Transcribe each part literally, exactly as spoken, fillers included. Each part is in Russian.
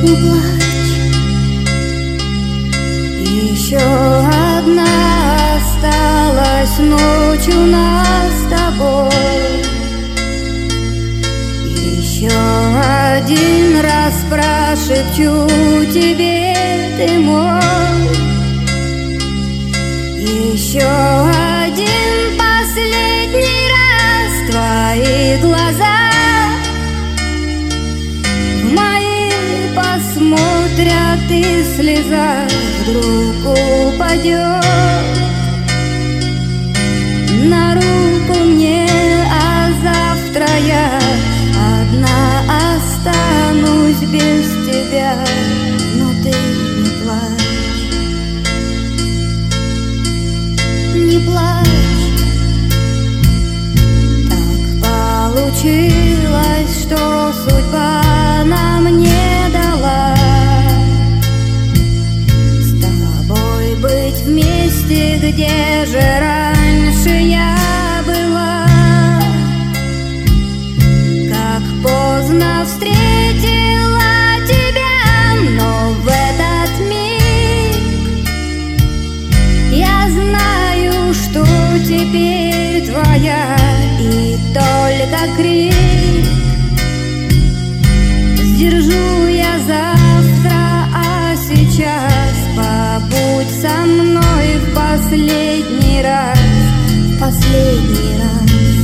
Не плачь, еще одна осталась ночь у нас с тобой. Еще один раз прошепчу тебе, ты мой. Еще один последний раз твои глаза в мои посмотрят, и слеза вдруг упадет на руку мне, а завтра я одна останусь без тебя. Но ты не плачь, не плачь. Так получилось, что судьба нам не дала с тобой быть вместе, где же раньше я была. Как поздно встретила тебя, но в этот миг я знаю, что теперь твоя, и только крик сдержу я завтра, а сейчас побудь со мной в последний раз, в последний раз.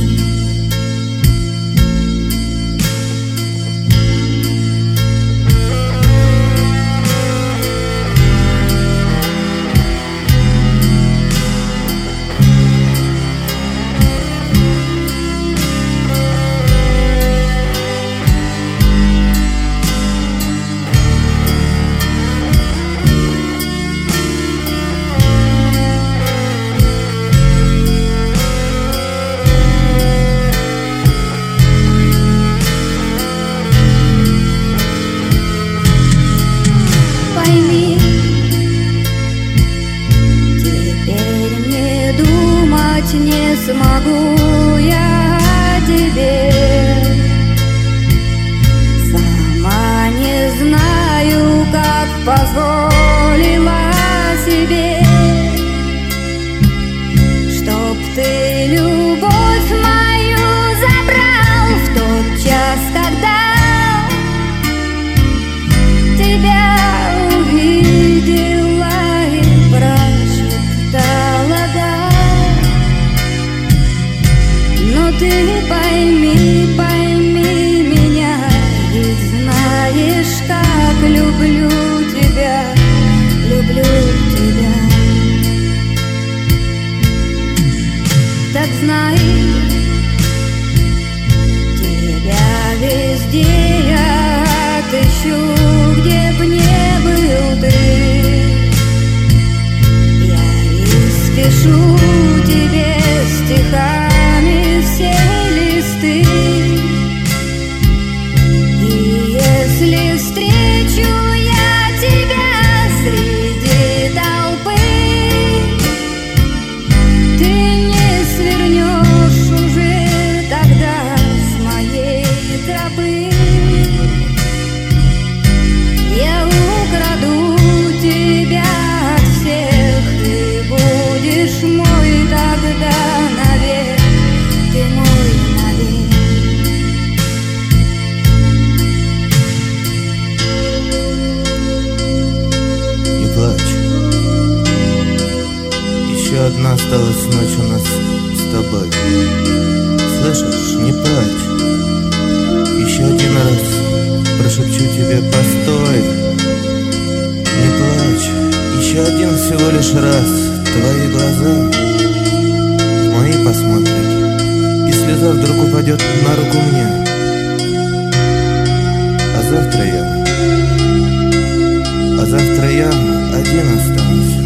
Не смогу я о тебе, сама не знаю, как позволила себе, чтоб ты любовь мою забрал в тот час, когда тебя увидела и прошептала да. Но ты пойми, пойми меня, ведь знаешь, как люблю тебя, люблю тебя. Так знай, тебя везде я отыщу, где б не был ты. Я испишу тебе стихами все листы, и если встречу я тебя среди толпы, ты не свернешь уже тогда с моей тропы. Я украду тебя от всех, и будешь мой тогда навек, ты мой навек. Не плачь, еще одна осталась ночь у нас с тобой. Слышишь, не плачь, еще один раз прошепчу тебе постой. Не плачь, еще один всего лишь раз твои глаза в мои посмотрят, и слеза вдруг упадет на руку мне, а завтра я, а завтра я один останусь